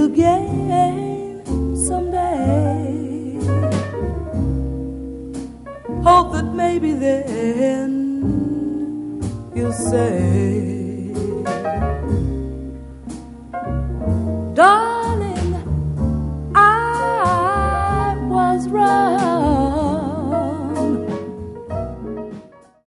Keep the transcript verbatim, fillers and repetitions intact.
again someday. Hope that maybe then you'll say, darling, I was right.